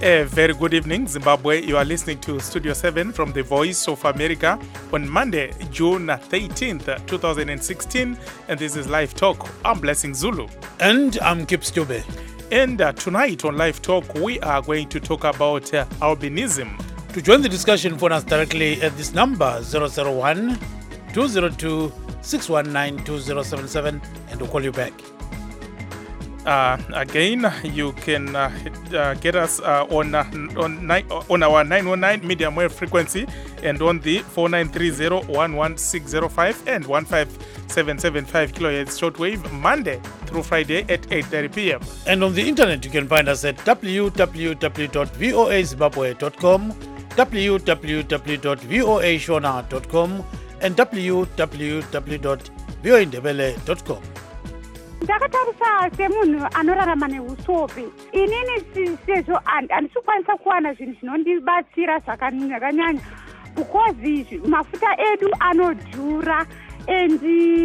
A very good evening, Zimbabwe. You are listening to Studio 7 from the Voice of America on Monday, June 13th, 2016. And this is Live Talk. I'm Blessing Zulu. And I'm Kip Stube. And tonight on Live Talk, we are going to talk about albinism. To join the discussion, phone us directly at this number, 001-202-619-2077, and we'll call you back. Again, you can get us on our 919 medium wave frequency and on the 4930-11605 and 15775 kilohertz shortwave Monday through Friday at 8:30 p.m. And on the internet, you can find us at www.voazimbabwe.com, www.voashona.com, and www.voindebele.com. Ndakatarisa semunhu anorarama neusope. Inini sezvo handisikwanisa kuwana zvinhu zvinondibatsira zvakanyanya because mafuta edu anodhura and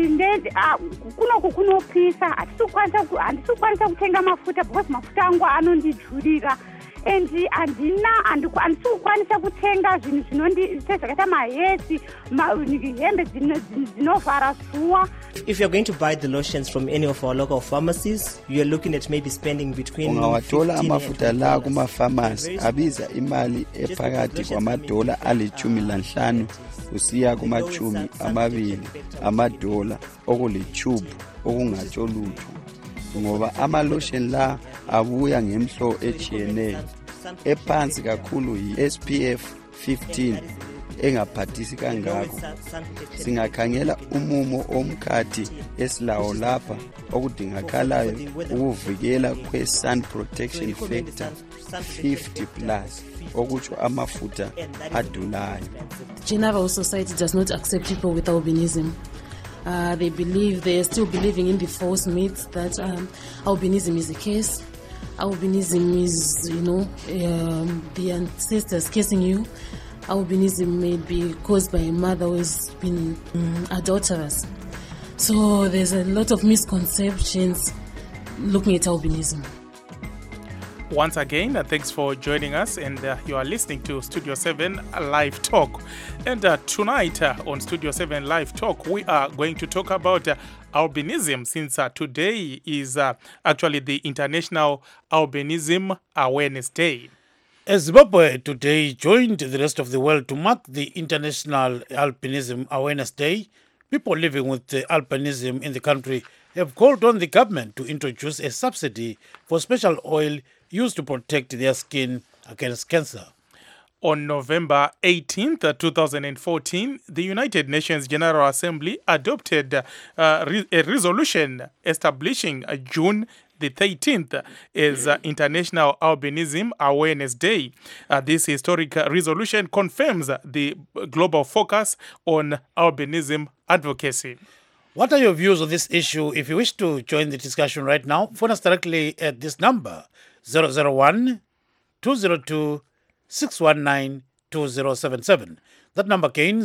kunoku kunopisa. Handisikwanisa kutenga mafuta because mafuta angu anondidhurira. And handisikwanisa kutenga zvinhu sezvakaita maheti, hembe dzinovhara zuva. If you're going to buy the lotions from any of our local pharmacies, you're looking at maybe spending between ungawathola amafuta la kuma-pharmacy abiza imali ephakathi kwamadola ali-15 kusiya kuma-20 amadola okulitube okungatsho lutho, ngoba ama-lotion la abuya ngemhlo etshiyeneyo. Ephansi kakhulu yi-SPF 15 engaphathisi kangako. Singakhangela umumo omkhathi esilawo lapha okudingakalayo ukuvikela kwe-sun protection factor 50 plus okutsho amafuta adulayo. General society does not accept people with albinism. They're still believing in the false myths that albinism is a curse. Albinism is, the ancestors cursing you. Albinism may be caused by a mother who has been adulterous. So there's a lot of misconceptions looking at albinism. Once again, thanks for joining us, and you are listening to Studio 7 Live Talk. And tonight on Studio 7 Live Talk, we are going to talk about albinism, since today is actually the International Albinism Awareness Day. As Zimbabwe today joined the rest of the world to mark the International Albinism Awareness Day, people living with albinism in the country have called on the government to introduce a subsidy for special oil used to protect their skin against cancer. On November 18th, 2014, the United Nations General Assembly adopted a resolution establishing June the 13th is International Albinism Awareness Day. This historic resolution confirms the global focus on albinism advocacy. What are your views on this issue? If you wish to join the discussion right now, phone us directly at this number, 001-202-619-2077. That number again,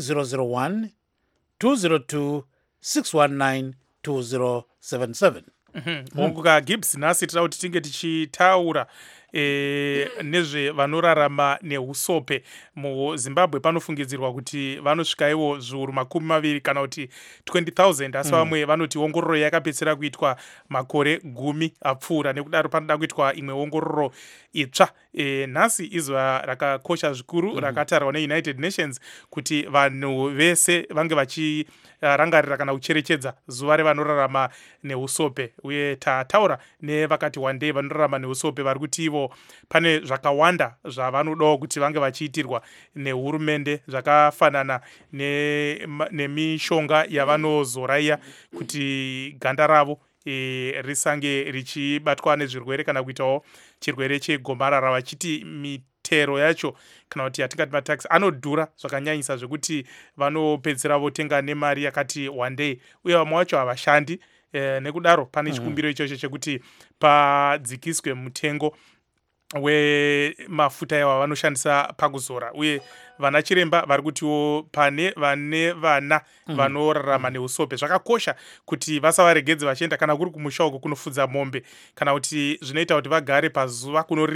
001-202-619-2077. Munguka Gibbs nasi tira kuti tinge tichitaura nezvevanorarama neusope muZimbabwe. Panofungidzirwa kuti vanosvikaiwo zviuru 20 kana kuti 20,000, asi vamwe vanoti ongororo yakapedzera kuitwa makore 10 apfuura, nekudaro panoda kuitwa imwe ongororo itsva. Nhasi izuva rakakosha zvikuru rakatarwa neUnited Nations kuti vanhu vese vange vachirangarira kana kucherechedza zuva revanorarama neusope. Uye tataura nevakati one day vanorarama neusope vari kuti ivo pane zvakawanda zvavanodawo kuti vange vachiitirwa nehurumende, zvakafanana nemishonga yavanozoraiya kuti ganda ravo risange richibatwa nezvirwere kana kuitawo chirwere chegomarara, vachiti mitero yacho kana kuti yatingati matax anodhura zvakanyanyisa zvekuti vanopedzera votenga nemari yakati one day, uye vamwe vacho havashandi. Nekudaro pane chikumbiro ichocho chekuti padzikiswe mutengo wemafuta iwa vanoshandisa pakuzora, uye vana chiremba vari kutiwo pane vane vana vanorarama neusope zvakakosha kuti vasavaregedze vachienda kana kuri kumusha uko kunofudza mombe, kana kuti zvinoita kuti vagare pazuva kunorima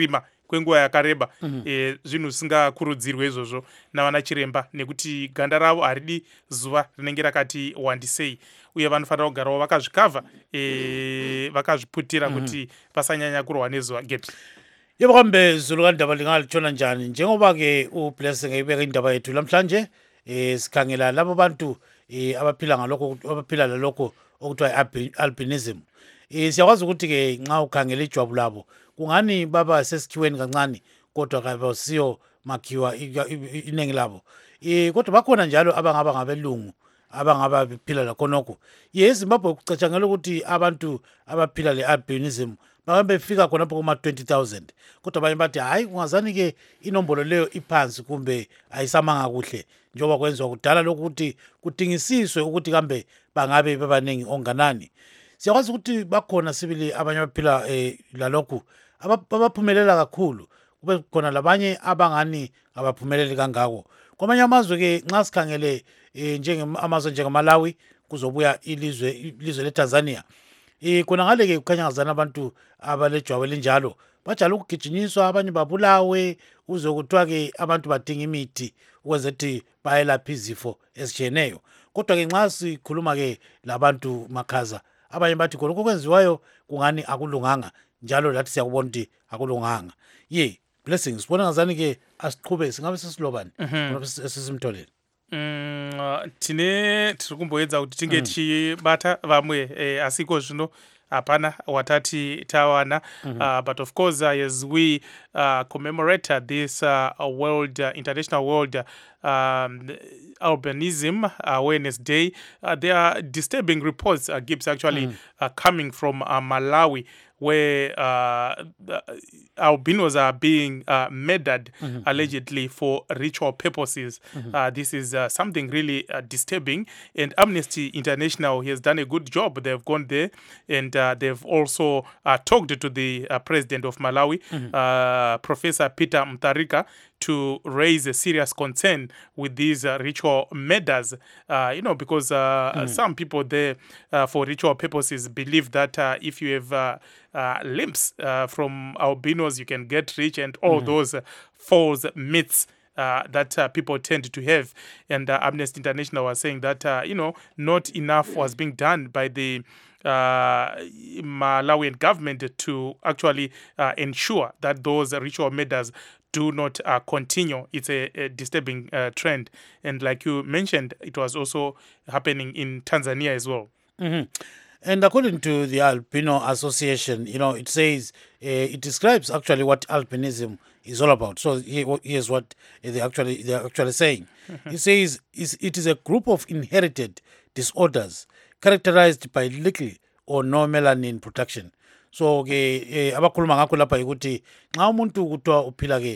kwenguva yakareba zvinhu zvisingakurudzirwe izvozvo navana chiremba nekuti ganda ravo haridi zuva rinenge rakati wandisei uye vanofanira kugarawo vakazvikavha vakazviputira kuti pasanyanya kurwa nezuva. Gibbs. Yebo kambe Zulu kandaba lingalithona njani njengoba-ke uBlessing eyibeka indaba yethu lamhlanje sikhangela labo bantu abaphila lalokho okuthiwa albinism. Siyakwazi ukuthi-ke nxa ukhangela ijwabu labo kungani baba sesikhiweni kancane kodwa kabasiyo makhiwa iningi labo. Kodwa bakhona njalo abangaba ngabelungu abangaba bephila lakhonokho. eZimbabwe kucatshangela ukuthi abantu abaphila le-albinism bahambe befika khonapho kuma-20,000 kodwa abanye bathi hayi kungazani-ke inombolo leyo iphansi kumbe ayisamanga kuhle njengoba kwenziwa kudala lokhu ukuthi kudingisiswe ukuthi kambe bangabe bebaningi onganani. Siyakwazi ukuthi bakhona sibili abanye abaphila lalokhu abaphumelela kakhulu kube khona labanye abangani abaphumeleli kangako. Kwamanye amazwe-ke nxa sikhangele amazwe njengamalawi kuzobuya ilizwe leTanzania. Khona ngale-ke kukhanya ngazana abantu abalejwabu elinjalo bajala ukugijinyiswa abanye babulawe uze kuthiwa-ke abantu badinga imithi ukwenza ukuthi bayelapha izifo ezitshiyeneyo. Kodwa-ke nxa sikhuluma-ke labantu makhaza abanye bathi khona okwenziwayo kungani akulunganga njalo lathi siyakubona ukuthi akulunganga. Blessing sibona ngazani-ke asiqhube singabe sesilobani esisimtholele. Tiri kumboedza kuti tinge tichibata vamwe asiko zvino hapana watati tawana but of course as we commemorate this International World Albinism Awareness Day, there are disturbing reports, Gibbs, actually coming from Malawi, where albinos are being murdered allegedly for ritual purposes. This is something really disturbing, and Amnesty International has done a good job. They've gone there and they've also talked to the president of Malawi, Professor Peter Mutharika, to raise a serious concern with these ritual murders, because some people there for ritual purposes believe that if you have limbs from albinos, you can get rich, and all those false myths that people tend to have. And Amnesty International was saying that, not enough was being done by the Malawian government to actually ensure that those ritual murders do not continue. It's a disturbing trend. And like you mentioned, it was also happening in Tanzania as well. And according to the Albino Association, it says, it describes actually what albinism is all about. So here's what they're actually saying. It says it is a group of inherited disorders characterized by little or no melanin production. So ke abakhuluma ngakho lapha ukuthi nxa umuntu kuthiwa uphila ke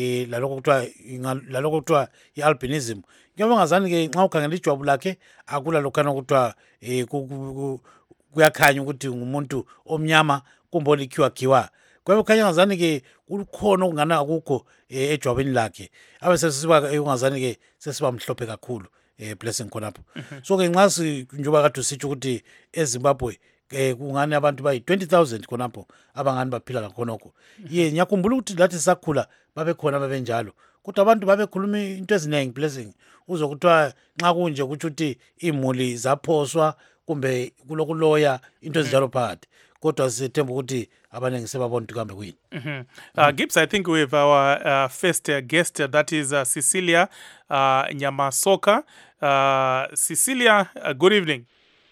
lalokho kuthiwa i-albinism, kuyabe ngazani ke nxa ukhangela ijwabu lakhe akula lokhana kuthiwa kuyakhanya ukuthi ngumuntu omnyama kumbe olikhiwakhiwa. Kuyabe kukhanya ngazani ke kukhona okungana akukho ejwabini lakhe abe sesiba ungazani ke sesiba mhlophe kakhulu Blessing khonapho. So ke nxa njengoba kade usitsho ukuthi eZimbabwe kungani abantu bayi-20,000 khonapho abangani baphila lakhonokho. Ngiyakhumbula ukuthi lathi sisakhula babekhona babenjalo, kodwa abantu babekhuluma into eziningi Blessing, uzokuthiwa nxa kunje kutsho ukuthi imuli zaphoswa kumbe kulokuloya into ezinjalo phakathi, kodwa sithemba ukuthi abaningi sebabona ukuthi kambe kuyini. Gibbs, I think we have our first guest, that is Cecilia Nyamasoka. Cecilia, good evening.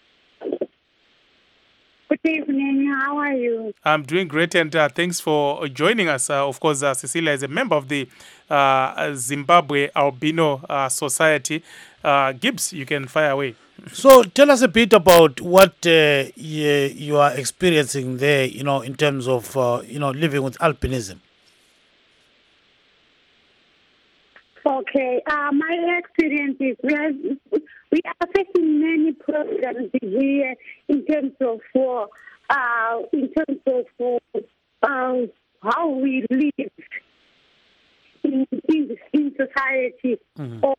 Good evening. How are you? I'm doing great, and thanks for joining us. Of course, Cecilia is a member of the Zimbabwe Albino Society. Gibbs, you can fire away. So tell us a bit about what you are experiencing there, in terms of, living with albinism. Okay. My experience is we are facing many problems here in terms of how we live in society or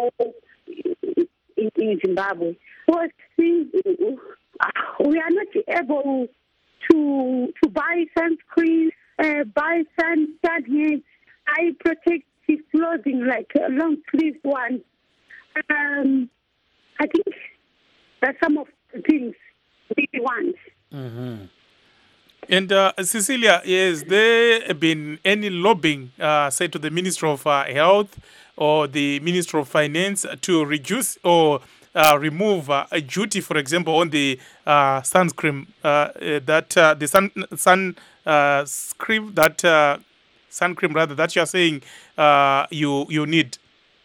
in Zimbabwe. Because we are not able to buy sunscreen. buy sun hats, eye protective clothing like long sleeve ones. I think that's some of the things we want. And Cecilia, has there been any lobbying, say, to the Minister of Health or the Minister of Finance to reduce or remove a duty, for example, on the sunscreen sunscreen rather that you are saying you need?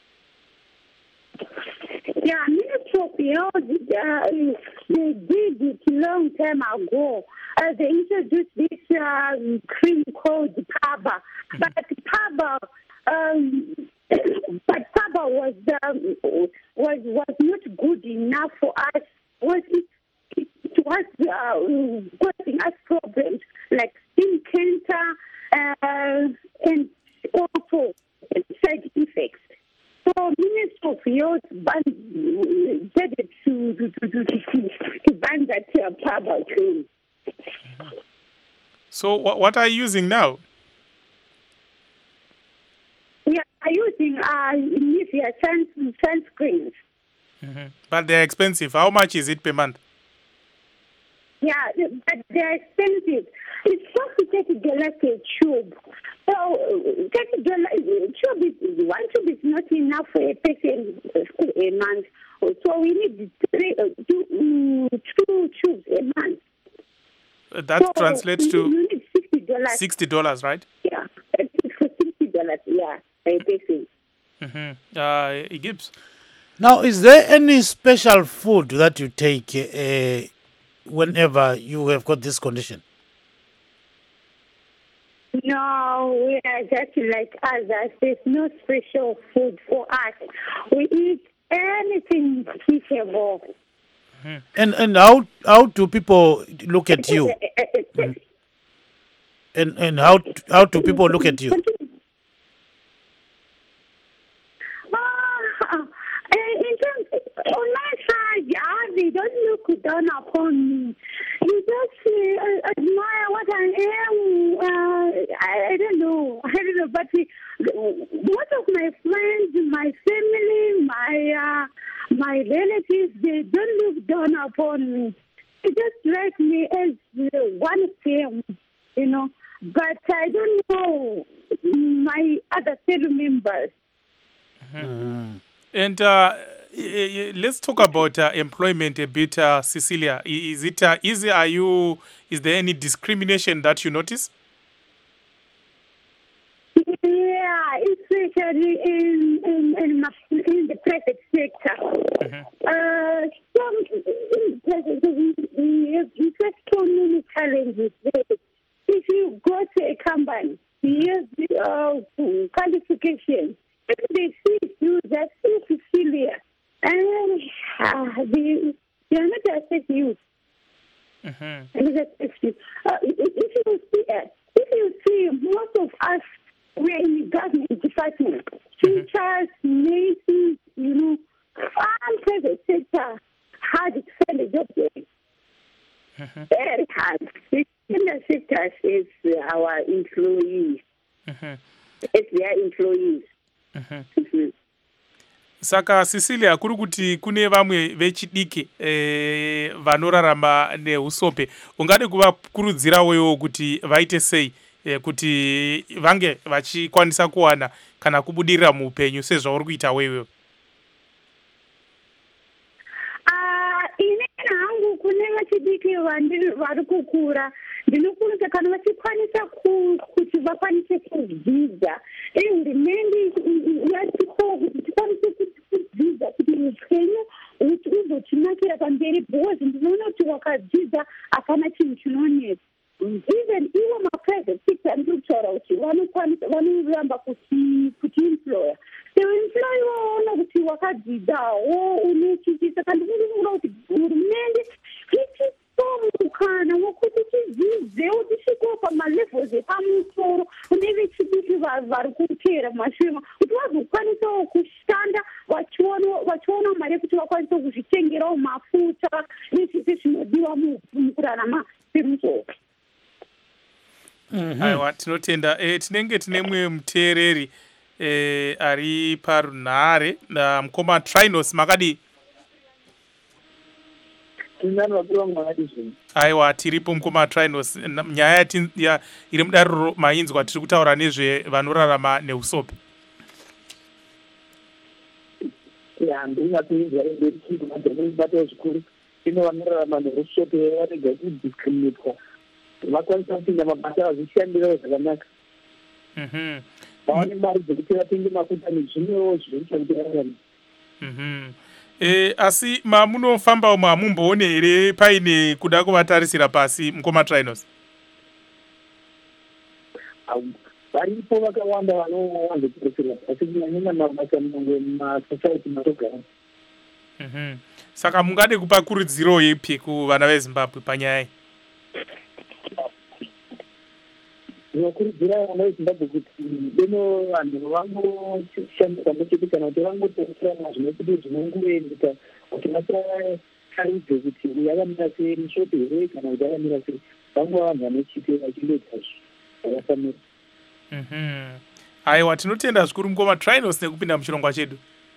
Yeah, Ministry of Health, they did it long time ago. They introduced this cream called PABA, but PABA was not good enough for us. It was causing us problems like skin cancer and also side effects. So Ministry of Health decided to ban that PABA cream. So what are you using now? We are using Nivea sunscreens. But they're expensive. How much is it per month? Yeah, but they're expensive. It's $30 a tube. So $30 tube one tube is not enough for a person a month. So we need two tubes a month. That translates to you need $60, right? Yeah, it's for $60. Yeah, a person. Gibbs. Now, is there any special food that you take whenever you have got this condition? No, we are just like others. There's no special food for us. We eat anything suitable. And how do people look at you? And how do people look at you? On my side, they don't look down upon me. They just admire what I am. I don't know, but most of my friends, my family, my relatives, they don't look down upon me. They just like me as one same, But I don't know my other fellow members. And let's talk about employment a bit, Cecilia. Is it easy? Is there any discrimination that you notice? Yeah, especially in the private sector. You face so many challenges there. If you go to a company, you have qualifications. If they see you, they see Cecilia, and they are not accept you. If you see most of us, we're in the government department, teachers, nurses, all private sector hard to find a job there. Very hard. The sector is our employees. It's their employees. Saka Cecilia, kuri kuti kune vamwe vechidiki vanorarama neusope, ungade kuvakurudzirawo kuti vaite sei kuti vange vachikwanisa kuwana kana kubudirira muupenyu sezvauri kuita wewe? Ine hangu kune vechidiki vari kukura, ndinokurudzira kana vachikwanisa kuti vakwanise kudzidza. Hurumende yatiko kuti tikwanise kudzidza kuti upenyu uzotinakira pamberi, because ndinoona kuti wakadzidza hapana chinhu chinonetsa. Even ivo maprivate sector ndikutaura kuti vanoramba kuti employer. Employer vaona kuti wakadzidzawo unechichi, saka ndinoona kuti hurumende mukana wokuti tidzidzewo tisvikewo pamalevels epamusoro kune vechidiki vari kuteera mashure, kuti vazokwanisawo kushanda vachiona mari yekuti vakwanise kuzvitengerawo mafuta nezvese zvinodiwa mukurarama semusoro. aiwa tinotenda tinenge tine mumwe muteereri ari parunhare mukoma Trinos makadi aiwa tiripo mukoma Trinos nyaya iri mudariro mainzwa tiri kutaura nezve vanorarama neusope ndingakuinzwa ndinobata zvikuru ino vanorarama neusope varega kudiscriminatwa vakwanisa kupinda mabasa vazvishandirawo zvakanaka vaone mari dzekuti vatenge mafuta nezvimwewo zvinoita kuti vararame. Asi mamunofamba umwe hamumboone here paine kuda kuvatarisira pasi mukoma Trinos? Varipo vakawanda vanowanzotarisirwa pasi kunyanya mabasa mamwe masociety matogara. Saka mungade kupa kurudziro ipi kuvana veZimbabwe panyaya iyi? Ndinokurudzira vana veZimbabwe kuti deno vanhu vangoshandisa pamwechete kana kuti vangotarisirana zvinokuti zvinongoendeka kuti vasatarudze kuti uyu yakamira sei mushope here kana kuti yakamira sei vangova vanhu vanechite vachindoita zvakafanira. Aiwa tinotenda zvikuru mukoma Trinos nekupinda muchirongwa chedu.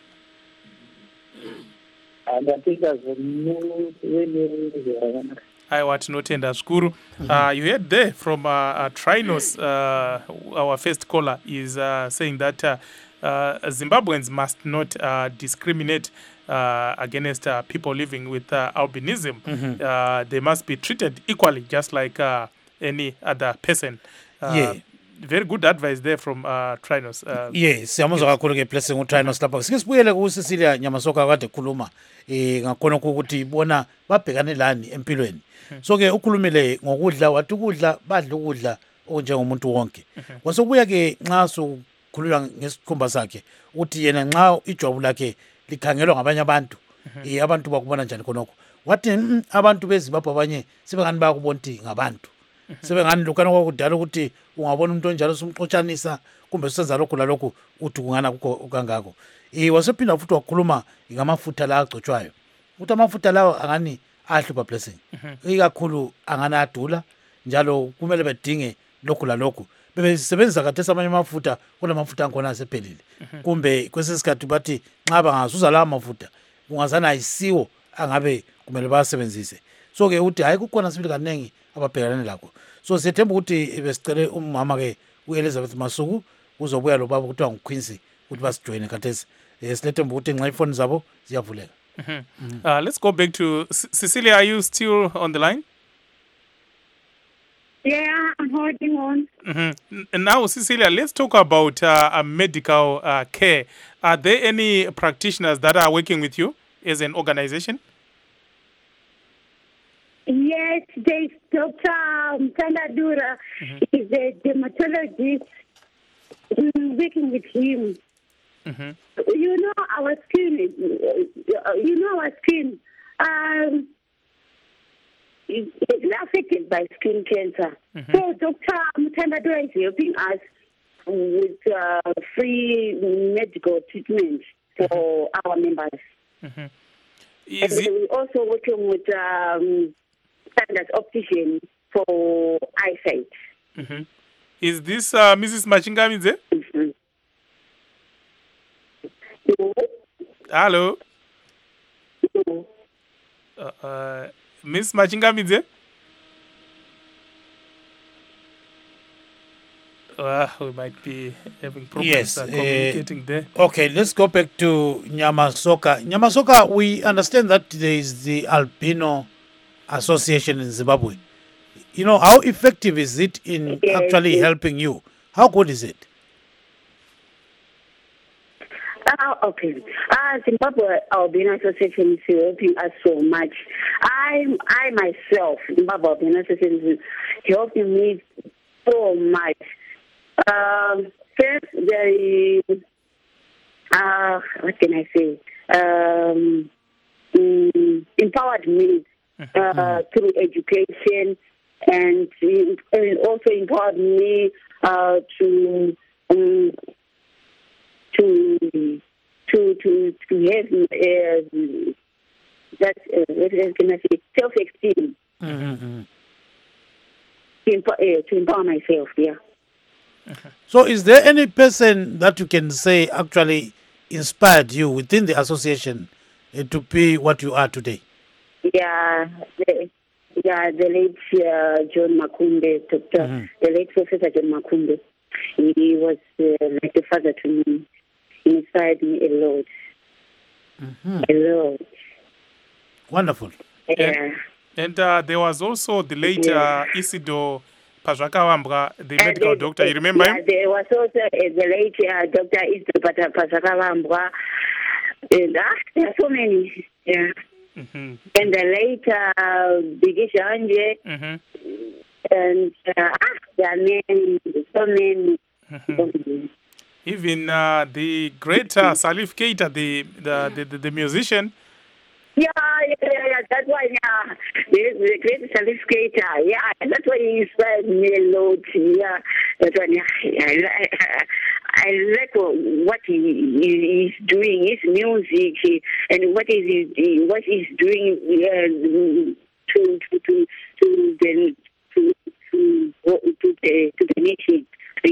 Ndatenda zvakanaka. Aiwa tinotenda zvikuru. You heard there from Trinos, our first caller is saying that Zimbabweans must not discriminate against people living with albinism. They must be treated equally, just like any other person. Very good advice there from Trinos. Yes, siyamuzwa kakhulu ke blessing uTrinos lapha. Sike sibuyele kuCecilia Nyamasoka kade khuluma ngakhona ukuthi bona babhekane lani empilweni. So ke ukhulumile ngokudla wathi ukudla badla ukudla onjengomuntu wonke. Wasobuya ke nxa sokhulula ngesikhumba sakhe uthi yena nxa ijwabu lakhe likhangelwa ngabanye abantu abantu bakubona njani khonokho. Wathi abantu beZimbabwe abanye sebengani bayakubona ukuthi ngabantu. Sebengani lokana kwakudala ukuthi ungabona umuntu onjalo somxotshanisa kumbe usenza lokho lalokho uthi kungana kangako. Wasephinda futhi wakhuluma ngamafutha la agcotshwayo. Ukuthi amafutha lawo angani ahlupha blessing. Ikakhulu angana adula njalo kumele bedinge lokho lalokho. Bebesebenzisa kade samanye amafutha kulamafutha angkhona asephelile. Kumbe kwesisikhathi bathi nxa bangazuza la amafutha kungazana isiwo angabe kumele basebenzise. So ke uthi hayi kukhona sibili kanengi ababhekelane lakho. So siyethemba ukuthi besicele umama ke uElizabeth Masuku uzobuya lo baba kuthiwa nguQuincy ukuthi basijoine khathesi. Silethemba ukuthi nxa ifoni zabo ziyavuleka. Let's go back to Cecilia. Are you still on the line? Yeah, I'm holding on. Now, Cecilia, let's talk about medical care. Are there any practitioners that are working with you as an organization? Yes, there's Dr. Mtandadura. He's a dermatologist. Working with him. You know our skin. Is affected by skin cancer. So Dr. Mtandadura is helping us with free medical treatment for our members. We're also working with Standard Optician for eyesight. Is this Mrs. Machingamidze? Hello? Miss Machingamidze? We might be having problems communicating there. Okay, let's go back to Nyamasoka. Nyamasoka, we understand that there is the Albino Association in Zimbabwe. You know, how effective is it in actually helping you? How good is it? Okay. Zimbabwe Albino Association is helping us so much. I myself, Zimbabwe Albino Association is helping me so much. First, there is, what can I say? Empowered me through education, and also empowered me to have that what can I say, self-esteem. to empower myself. Yeah. So, is there any person that you can say actually inspired you within the association to be what you are today? Yeah, the late John Makumbe, Dr. The late Professor John Makumbe. He was like a father to me. He inspired me a lot. A lot. Wonderful. Yeah. And there was also the late Isidore Pazhakawambwa, the medical doctor. You remember him? There was also the late Dr. Isidore Pazhakawambwa. And there are so many. Yeah. And the late Bigisha Anje. And there are many, so many. Even the great Salif Keita, the musician. Yeah, that's why, the great Salif Keita, that's why he inspired me a lot, that's why, I like what he is doing, his music, and what he's doing to the nation,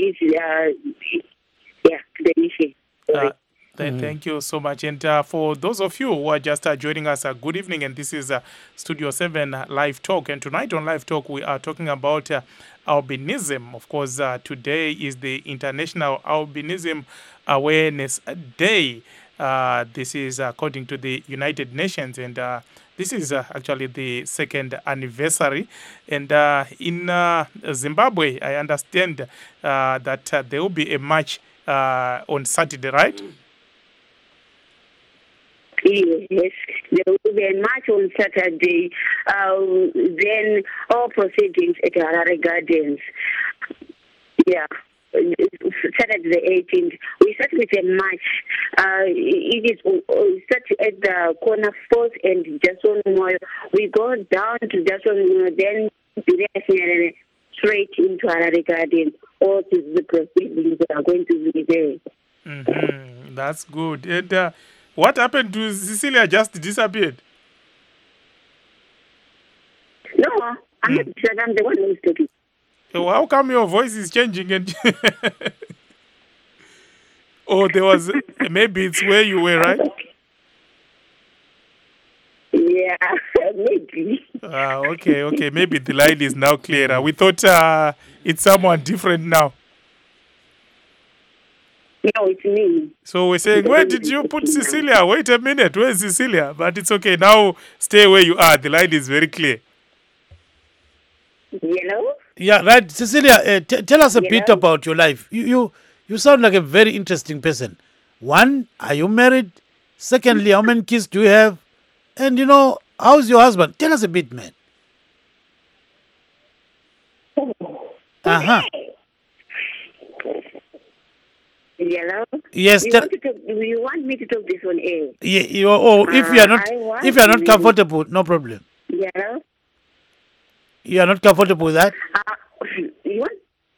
to the nation. Thank you so much. And for those of you who are just joining us, good evening. And this is Studio 7 Live Talk. And tonight on Live Talk, we are talking about albinism. Of course, today is the International Albinism Awareness Day. This is according to the United Nations. And this is actually the second anniversary. And in Zimbabwe, I understand that there will be a march on Saturday, right? Yes, there will be a march on Saturday. Then all proceedings at Harare Gardens. Yeah, Saturday the 18th. We start with a march. It is start at the corner 4th and Jason Moyo. We go down to Jason Moyo, then straight into Harare Gardens. All the proceedings are going to be there. That's good. And what happened to Cecilia? Just disappeared? No, I'm not sure. I'm the one who's talking. So how come your voice is changing? And oh, there was maybe it's where you were, right? Yeah, maybe. Okay. Maybe the line is now clearer. We thought it's someone different now. No, it's me. So we're saying, where did you put Cecilia? Wait a minute, where's Cecilia? But it's okay. Now stay where you are. The line is very clear. Hello? Yeah, right. Cecilia, tell us a bit about your life. You sound like a very interesting person. One, are you married? Secondly, how many kids do you have? And, how's your husband? Tell us a bit, man. Hello? Yes. You want me to talk this on air? Yeah. If you are not comfortable, no problem. Hello? You are not comfortable with that? You want?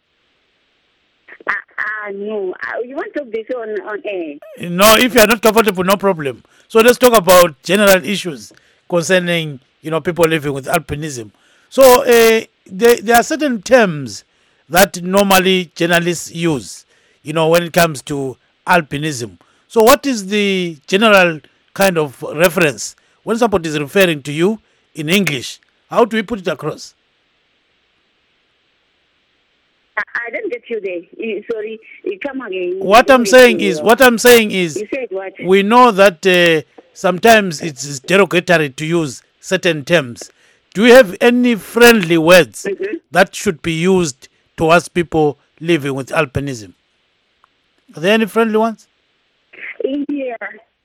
No. You want to talk this on air? No, if you are not comfortable, no problem. So let's talk about general issues concerning, people living with albinism. So there are certain terms that normally journalists use, when it comes to albinism. So what is the general kind of reference when somebody is referring to you in English? How do we put it across? I didn't get you there. Sorry, come again. What I'm saying is, you said what? We know that sometimes it's derogatory to use certain terms. Do you have any friendly words that should be used towards people living with albinism? Are there any friendly ones? Yeah.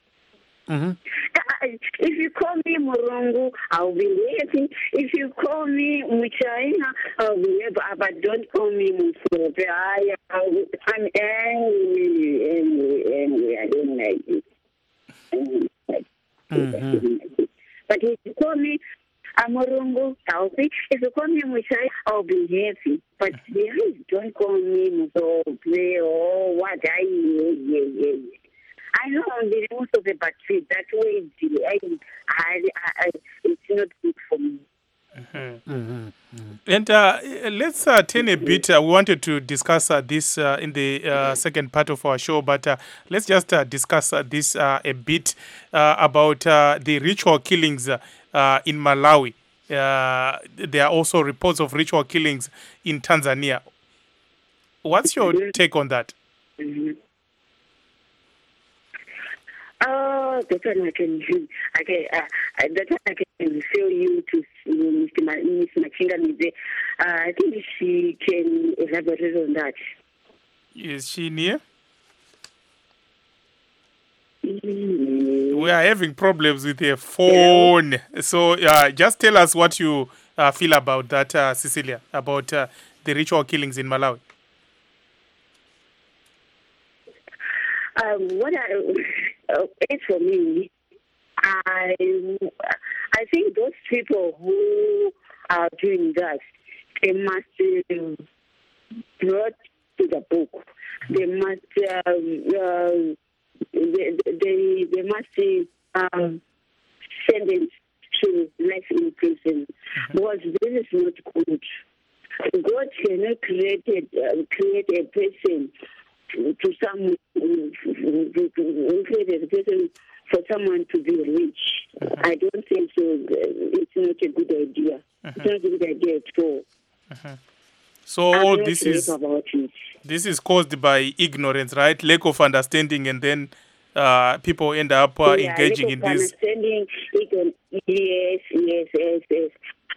If you call me Murungu, I'll be happy. If you call me Muchaina, I'll be happy. But don't call me Musope. I'm angry. I don't like it. But if you call me Amurungu, I'll be. If you call me Muchai, I'll be happy. But please don't call me Musope or what I know the most of the battery that way. It's not good for me. And let's turn a bit. We wanted to discuss this in the second part of our show, but let's just discuss this a bit about the ritual killings in Malawi. There are also reports of ritual killings in Tanzania. What's your take on that? Oh, that one I can feel you to Mr. Machinga. I think she can elaborate on that. Is she near? We are having problems with her phone. Hello? So just tell us what you feel about that, Cecilia, about the ritual killings in Malawi. It's for me. I think those people who are doing that, they must brought to the book. They must they must sentence to life in prison, because this is not good. God cannot create a person to someone created a person for someone to be rich. I don't think so. It's not a good idea. It's not a good idea at all. So all this is caused by ignorance, right? Lack of understanding, and then people end up engaging in this. Yes.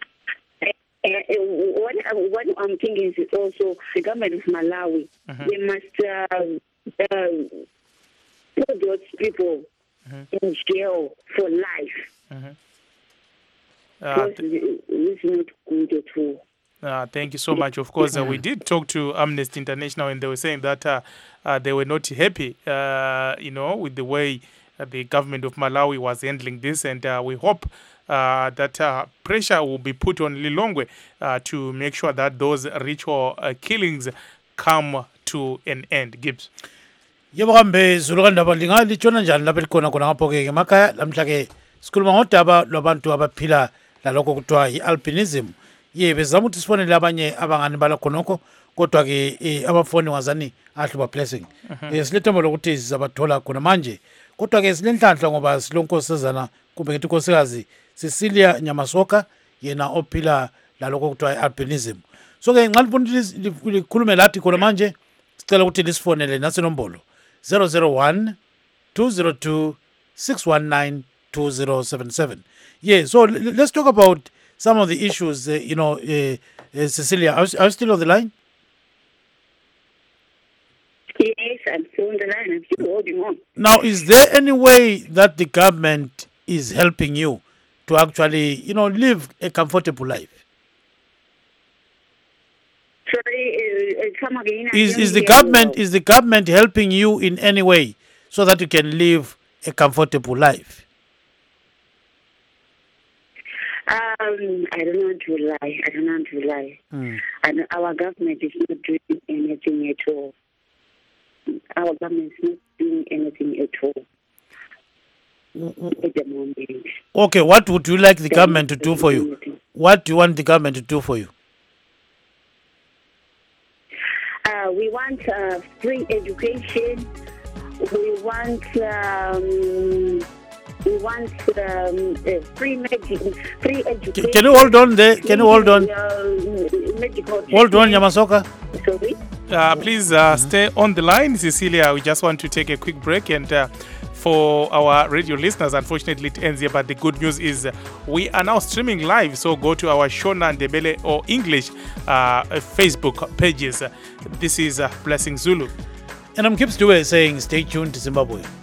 What I'm thinking is also the government of Malawi. They must put those people in jail for life. Because it's not good at all. Thank you so much. Of course, we did talk to Amnesty International, and they were saying that they were not happy, with the way the government of Malawi was handling this, and we hope that pressure will be put on Lilongwe to make sure that those ritual killings come to an end. Gibbs. Yebo kambe zulu kandaba lingalithona njani lapha likhona khona ngapho ke emakhaya lamhla ke sikhuluma ngodaba lwabantu abaphila lalokho kuthiwa i-albinism. Ye bezama ukuthi sifonele abanye abangani bala khonokho kodwa ke abafoni wazani ahluba blessing. Silethemba lokuthi sizabathola khona manje kodwa ke silenhlanhla ngoba silonkosazana kumbe ngithi nkosikazi Cecilia Nyamasoka yena ophila lalokho kuthiwa i-albinism. So ke ngalifuna likhulume lathi khona manje sicela ukuthi lisifonele nasenombolo 001 202 619 2077. Yeah, so let's talk about some of the issues, Cecilia. Are you still on the line? Yes, I'm still on the line. I'm still holding on. Now, is there any way that the government is helping you to actually, live a comfortable life? Sorry, come again. Is the government helping you in any way so that you can live a comfortable life? I don't want to lie. And our government is not doing anything at all. Our government is not doing anything at all at the moment. Okay, what would you like the government to do for you? What do you want the government to do for you? We want free education. We want free education. Can you hold on there? Can you hold on? Hold on, Nyamasoka. Sorry? Please stay on the line, Cecilia. We just want to take a quick break. And for our radio listeners, unfortunately, it ends here. But the good news is we are now streaming live. So go to our Shona, Ndebele, or English Facebook pages. This is Blessing Zulu. And I'm Gibbs Dewey saying stay tuned to Zimbabwe.